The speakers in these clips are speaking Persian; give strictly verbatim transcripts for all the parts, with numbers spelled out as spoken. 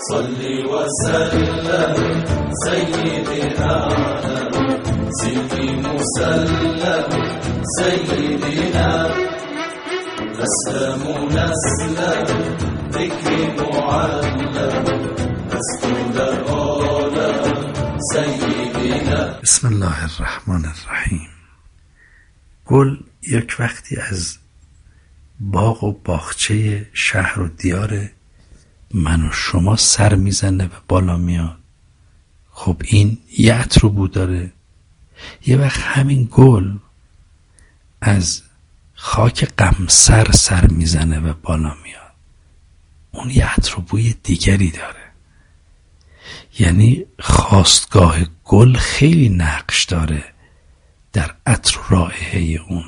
صلی و سلم سیدنا سیدی مسلم سیدنا اسلم نسلم ذکری معلم مسجود عالم سیدنا. بسم الله الرحمن الرحیم. گل یک وقتی از باغ و باغچه شهر و دیار من و شما سر میزنه و بالا میاد. خب این یه عطر و بو داره. یه وقت همین گل از خاک قمصر سر میزنه و بالا میاد. اون یه عطر و بوی دیگری داره. یعنی خاستگاه گل خیلی نقش داره در عطر و رائحه اون.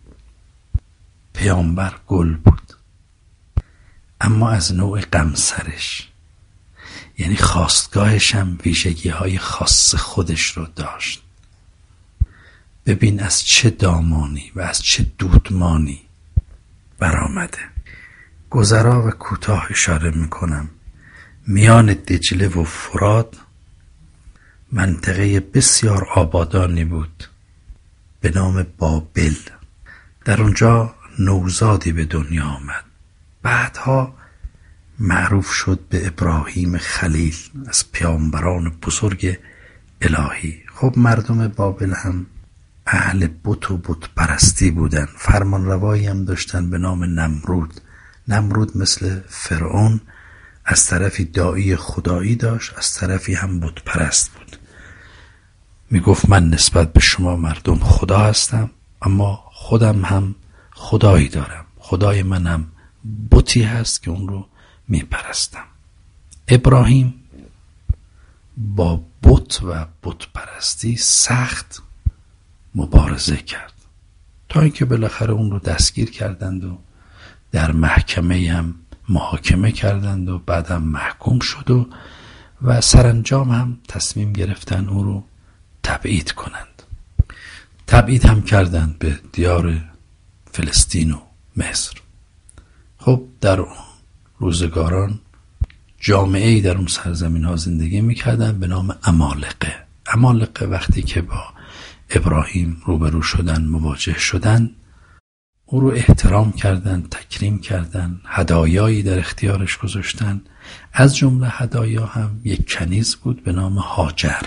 پیامبر گل بود، اما از نوع قمصرش، یعنی خاستگاهش هم ویژگی های خاص خودش رو داشت. ببین از چه دامانی و از چه دودمانی برآمده. گذرا و کوتاه اشاره میکنم. میان دجله و فرات منطقه بسیار آبادانی بود به نام بابل. در اونجا نوزادی به دنیا آمد. بعدها معروف شد به ابراهیم خلیل، از پیامبران بزرگ الهی. خب مردم بابل هم اهل بت و بت پرستی بودن. فرمان روایی هم داشتن به نام نمرود. نمرود مثل فرعون از طرفی داعی خدایی داشت، از طرفی هم بت پرست بود. می گفت من نسبت به شما مردم خدا هستم، اما خودم هم خدایی دارم. خدای منم بتی هست که اون رو می پرستم. ابراهیم با بت و بت پرستی سخت مبارزه کرد تا اینکه بالاخره اون رو دستگیر کردند و در محکمه هم محاکمه کردند و بعدم محکوم شد و و سرانجام هم تصمیم گرفتن او رو تبعید کنند. تبعید هم کردند به دیار فلسطین و مصر. خب در اون روزگاران جامعه‌ای در اون سرزمین ها زندگی میکردن به نام عمالقه. عمالقه وقتی که با ابراهیم روبرو شدن، مواجه شدن، او رو احترام کردن، تکریم کردن، هدایایی در اختیارش گذاشتن. از جمله هدایا هم یک کنیز بود به نام هاجر.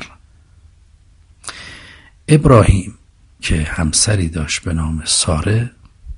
ابراهیم که همسری داشت به نام ساره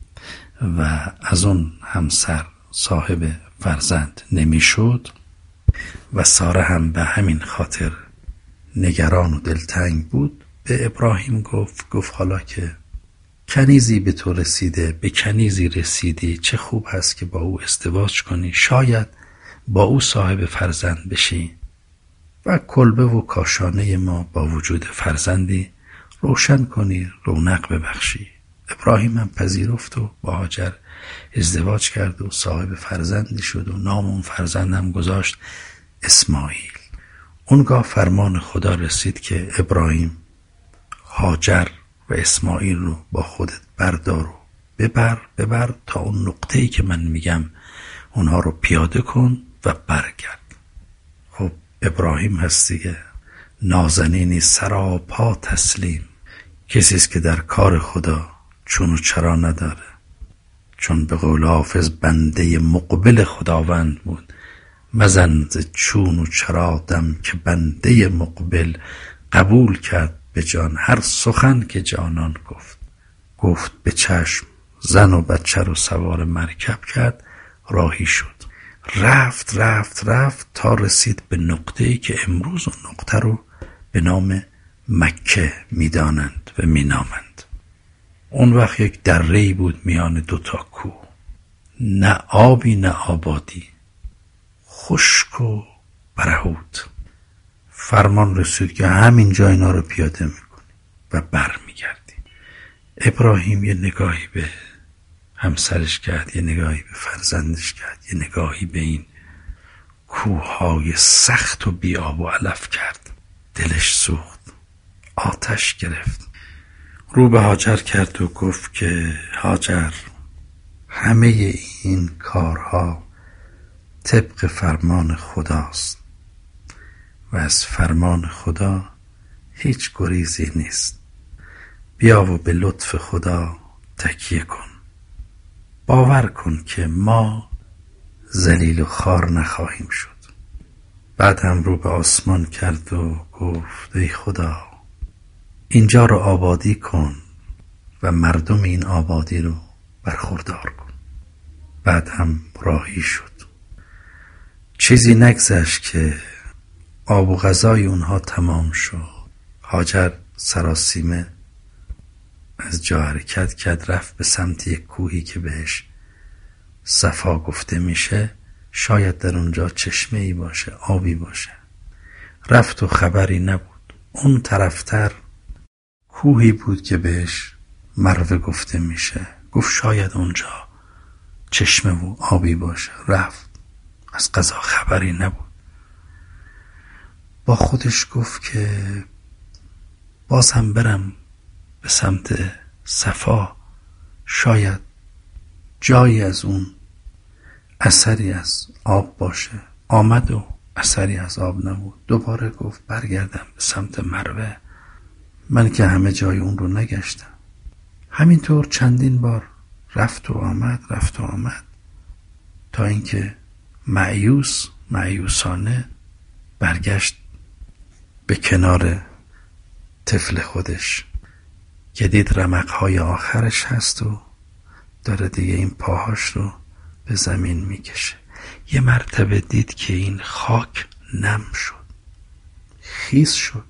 و از اون همسر صاحب فرزند نمیشد و ساره هم به همین خاطر نگران و دلتنگ بود، به ابراهیم گفت گفت حالا که کنیزی به تو رسیده، به کنیزی رسیدی، چه خوب هست که با او ازدواج کنی، شاید با او صاحب فرزند بشی و کلبه و کاشانه ما با وجود فرزندی روشن کنی، رونق ببخشی. ابراهیم هم پذیرفت و با هاجر ازدواج کرد و صاحب فرزندی شد و نام اون فرزند هم گذاشت اسماعیل. اونگاه فرمان خدا رسید که ابراهیم هاجر و اسماعیل رو با خودت بردار و ببر ببر تا اون نقطه‌ای که من میگم اونها رو پیاده کن و برگرد. خب ابراهیم هست دیگه، نازنینی سراپا تسلیم، کسی است که در کار خدا چون و چرا نداره. چون به قول حافظ بنده مقبل خداوند بود، مزن ز چون و چرا دم که بنده مقبل قبول کرد به جان هر سخن که جانان گفت. گفت به چشم، زن و بچه رو سوار مرکب کرد، راهی شد. رفت رفت رفت تا رسید به نقطه‌ای که امروز اون نقطه رو به نام مکه میدانند و مینامند. اون وقت یک دره‌ای بود میان دوتا کوه، نه آبی نه آبادی، خشک و برهوت. فرمان رسید که همینجا اینا رو پیاده میکنی و بر میگردی. ابراهیم یه نگاهی به همسرش کرد، یه نگاهی به فرزندش کرد، یه نگاهی به این کوههای سخت و بی آب و علف کرد. دلش سوخت، آتش گرفت. رو به هاجر کرد و گفت که هاجر، همه این کارها طبق فرمان خداست. و از فرمان خدا هیچ گریزی نیست. بیا و به لطف خدا تکیه کن. باور کن که ما ذلیل و خوار نخواهیم شد. بعد هم رو به آسمان کرد و گفت ای خدا اینجا رو آبادی کن و مردم این آبادی رو برخوردار کن. بعد هم راهی شد. چیزی نگذشت که آب و غذای اونها تمام شد. هاجر سراسیمه از جا حرکت کرد، رفت به سمت یک کوهی که بهش صفا گفته میشه. شاید در اونجا چشمه ای باشه، آبی باشه. رفت و خبری نبود. اون طرفتر کوهی بود که بهش مروه گفته میشه. گفت شاید اونجا چشمه و آبی باشه. رفت، از قضا خبری نبود. با خودش گفت که باز هم برم به سمت صفا، شاید جایی از اون اثری از آب باشه. آمد و اثری از آب نبود. دوباره گفت برگردم به سمت مروه، من که همه جای اون رو نگشتم. همینطور چندین بار رفت و آمد، رفت و آمد، تا اینکه مایوس مایوسانه برگشت به کنار طفل خودش که دید رمق‌های آخرش هست و داره دیگه این پاهاش رو به زمین میکشه. یه مرتبه دید که این خاک نم شد، خیس شد.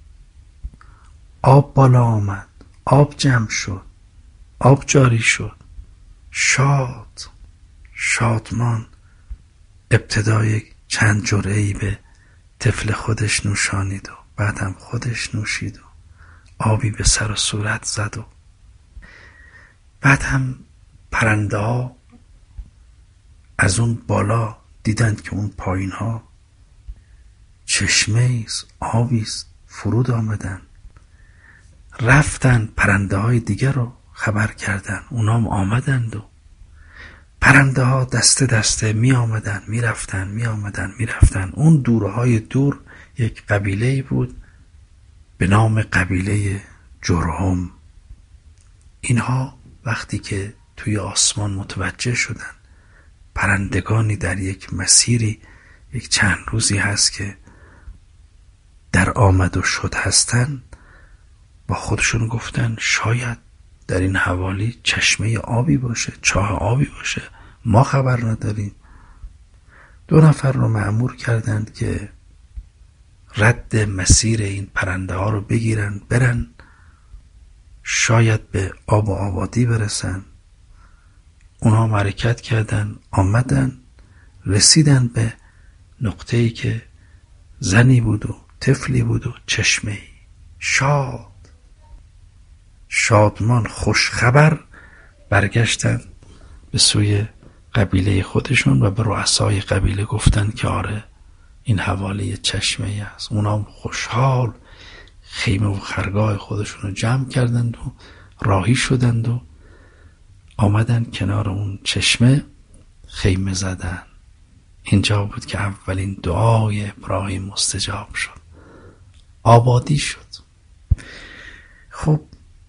آب بالا آمد، آب جمع شد، آب جاری شد. شاد شادمان ابتدای چند جرعه‌ای به طفل خودش نوشانید و بعدم خودش نوشید و آبی به سر و صورت زد. و بعد هم پرنده ها از اون بالا دیدند که اون پایین ها چشمه ایست، آبیست، فرود آمدن. رفتن پرنده های دیگر رو خبر کردن، اونام آمدند و پرنده ها دسته دسته می آمدن می رفتن می آمدن می رفتن. اون دورهای دور یک قبیله بود به نام قبیله جرهم. اینها وقتی که توی آسمان متوجه شدن پرندگانی در یک مسیری یک چند روزی هست که در آمد و شد هستن، با خودشون گفتن شاید در این حوالی چشمه آبی باشه، چاه آبی باشه، ما خبر نداریم. دو نفر رو مأمور کردند که رد مسیر این پرنده ها رو بگیرن، برن، شاید به آب و آبادی برسن. اونها حرکت کردن، آمدن، رسیدن به نقطه‌ای که زنی بود و طفلی بود و چشمه‌ای. شاد شادمان خوش خبر برگشتن به سوی قبیله خودشون و به رؤسای قبیله گفتن که آره این حوالی چشمه‌ای است. اونام خوشحال خیمه و خرگاه خودشون رو جمع کردند و راهی شدند و آمدن کنار اون چشمه خیمه زدن. اینجا بود که اولین دعای ابراهیم مستجاب شد، آبادی شد. خب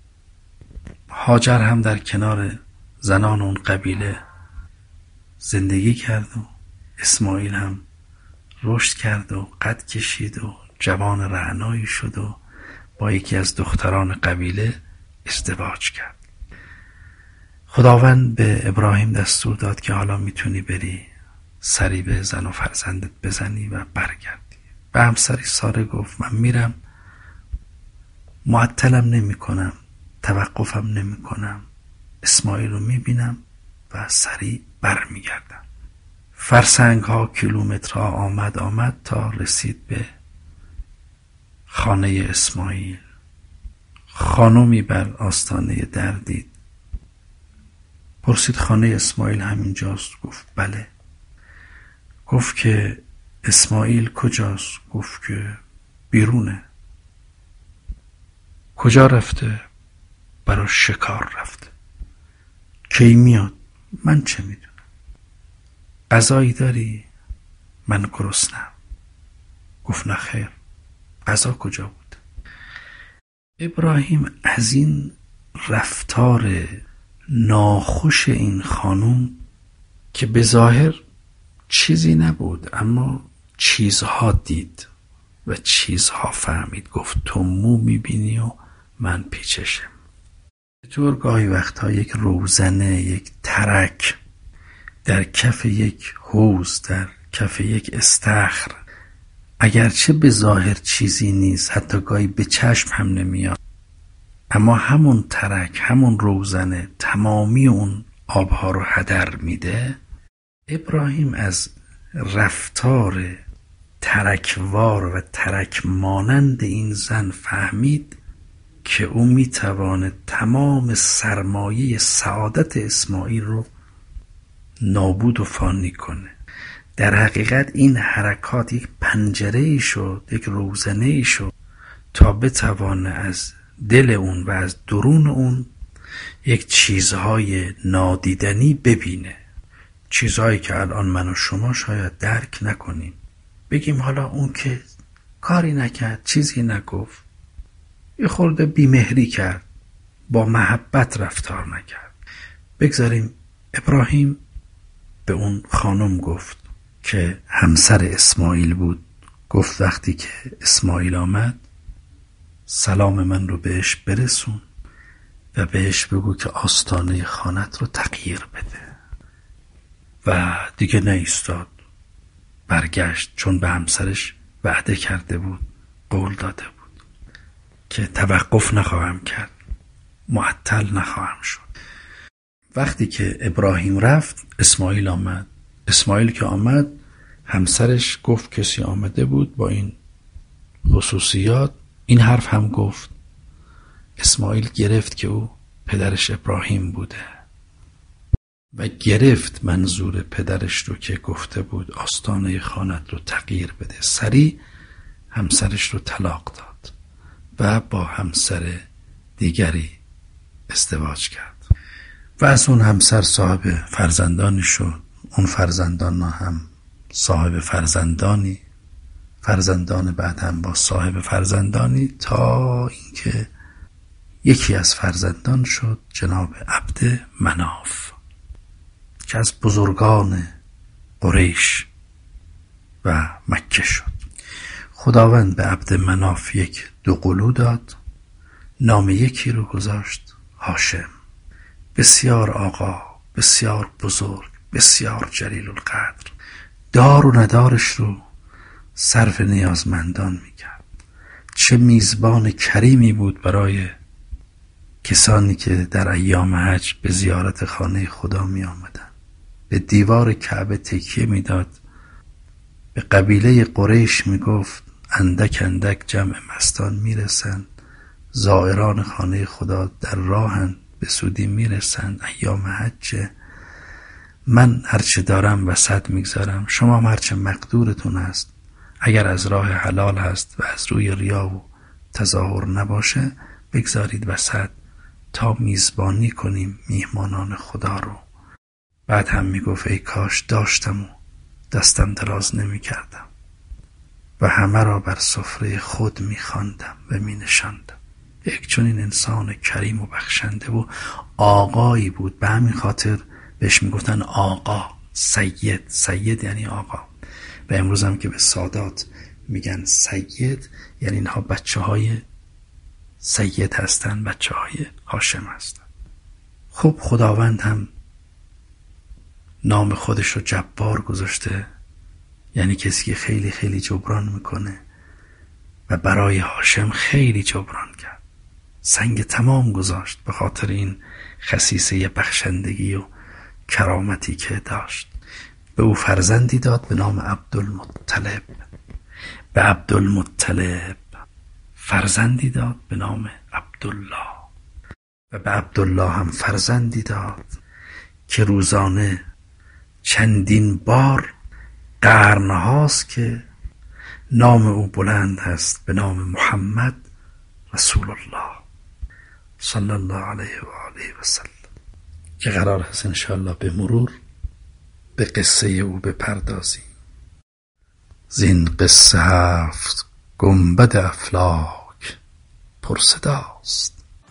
هاجر هم در کنار زنان اون قبیله زندگی کرد و اسماعیل هم رشد کرد و قد کشید و جوان رعنایی شد و با یکی از دختران قبیله ازدواج کرد. خداوند به ابراهیم دستور داد که حالا میتونی بری سری به زن و فرزندت بزنی و برگردی. به همسری ساره گفت من میرم، معطلم نمی کنم، توقفم نمی کنم، اسماعیل رو میبینم و سری بر میگردم. فرسنگ ها کیلومترها آمد آمد تا رسید به خانه اسماعیل. خانومی بر آستانه در دید. پرسید خانه اسماعیل همینجاست؟ گفت بله. گفت که اسماعیل کجاست؟ گفت که بیرونه. کجا رفته؟ برای شکار رفته. کی میاد؟ من چه میدونم. غذایی داری؟ من گرسنم. گفت نه خیر، غذا کجا بود؟ ابراهیم از این رفتار ناخوش این خانم که به ظاهر چیزی نبود اما چیزها دید و چیزها فهمید. گفت تو مو میبینی و من پیچشم. به طور گاهی وقتها یک روزنه، یک ترک در کف یک حوض، در کف یک استخر، اگرچه به ظاهر چیزی نیست، حتی گاهی به چشم هم نمیاد، اما همون ترک، همون روزنه تمامی اون آبها رو هدر میده. ابراهیم از رفتار ترکوار و ترک مانند این زن فهمید که او میتواند تمام سرمایه سعادت اسماعیل رو نابود و فانی کنه. در حقیقت این حرکات یک پنجره ای شد، یک روزنه ای شد تا بتوانه از دل اون و از درون اون یک چیزهای نادیدنی ببینه، چیزهایی که الان من و شما شاید درک نکنیم. بگیم حالا اون که کاری نکرد، چیزی نگفت، یه خورده بیمهری کرد، با محبت رفتار نکرد. بگذاریم ابراهیم به اون خانم گفت که همسر اسماعیل بود، گفت وقتی که اسماعیل آمد سلام من رو بهش برسون و بهش بگو که آستانه خانت رو تغییر بده. و دیگه نایستاد، برگشت، چون به همسرش وعده کرده بود، قول داده بود که توقف نخواهم کرد، معطل نخواهم شد. وقتی که ابراهیم رفت اسماعیل آمد. اسماعیل که آمد همسرش گفت کسی آمده بود با این خصوصیات. این حرف هم گفت. اسماعیل گرفت که او پدرش ابراهیم بوده و گرفت منظور پدرش رو که گفته بود آستانه خانت رو تغییر بده. سریع همسرش رو طلاق داد و با همسر دیگری ازدواج کرد و از اون همسر صاحب فرزندانی شد. اون فرزندان هم صاحب فرزندانی، فرزندان بعد هم با صاحب فرزندانی، تا اینکه یکی از فرزندان شد جناب عبد مناف که از بزرگان قریش و مکه شد. خداوند به عبد مناف یک دو قلو داد، نام یکی رو گذاشت هاشم. بسیار آقا، بسیار بزرگ، بسیار جلیل القدر، دار و ندارش رو صرف نیازمندان میکرد. چه میزبان کریمی بود برای کسانی که در ایام حج به زیارت خانه خدا می آمدن. به دیوار کعبه تکیه می داد. به قبیله قریش می گفت اندک اندک جمع مستان می رسند، زائران خانه خدا در راهن، به سودی می رسند، ایام حج. من هرچه دارم وسط می گذارم، شما هرچه مقدورتون هست، اگر از راه حلال هست و از روی ریا و تظاهر نباشه بگذارید وسط تا میزبانی کنیم میهمانان خدا رو. بعد هم میگفت ای کاش داشتم و دستم دراز نمی کردم و همه را بر سفره خود می خواندم و می نشاندم. یک چنین انسان کریم و بخشنده و آقایی بود. به همین خاطر بهش می گفتن آقا، سید. سید یعنی آقا. و امروز هم که به سادات میگن سید، یعنی اینها بچه های سید هستن، بچه های هاشم هستن. خب خداوند هم نام خودش رو جبار گذاشته، یعنی کسی که خیلی خیلی جبران میکنه، و برای هاشم خیلی جبران کرد، سنگ تمام گذاشت به خاطر این خصیصه بخشندگی و کرامتی که داشت. به او فرزندی داد به نام عبدالمطلب. به عبدالمطلب فرزندی داد به نام عبدالله و به عبدالله هم فرزندی داد که روزانه چندین بار قرنهاست که نام او بلند است به نام محمد رسول الله صلی الله علیه و آله و سلم، که قرار هست انشاءالله به مرور به قصه او بپردازیم. زین قصه هفت گنبد افلاک پرصداست.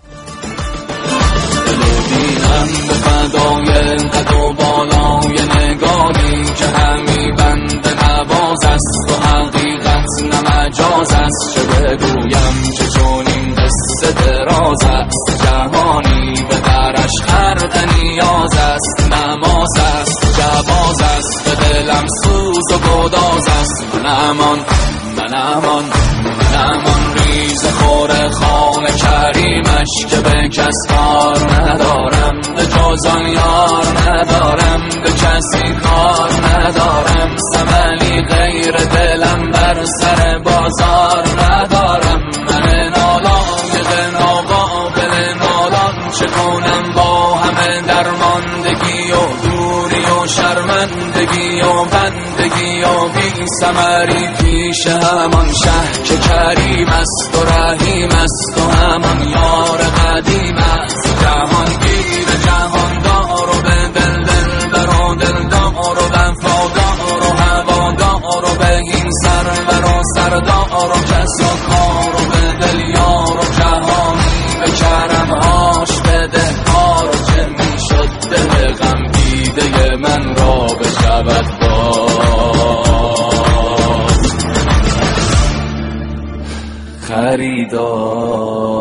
دینم به فدای قد و بالای نگاهی که همی بند نواز است و حقیقت نمجاز است. چه بگویم که چون این قصه دراز است، جهانی به درش خرق نیاز است. نماز است جواز است، به دلم سوز و گداز است. من امان من امان من امان ریز خور خان کریمش که به کس کار ندارم، به جز آن یار ندارم، به کسی کار ندارم. ثملی غیر دلم بر سر بازار ندارم. من نالایق ناقابل نالان چه کنم با همه درماندگی و دوری و شرمندگی و بندگی و بی ثمری پیش همان شه که کریم است و رحیم است و همان یار قدیم است. جهان گیر جهاندار و به دل دل بر و دلدار و وفادار و هوادار و به این سرور و سردار و کس و کار و به دل یار و جهانی به کرمهاش بده کار. و چه می شد دل غم دیده من را بشود باز خریدار.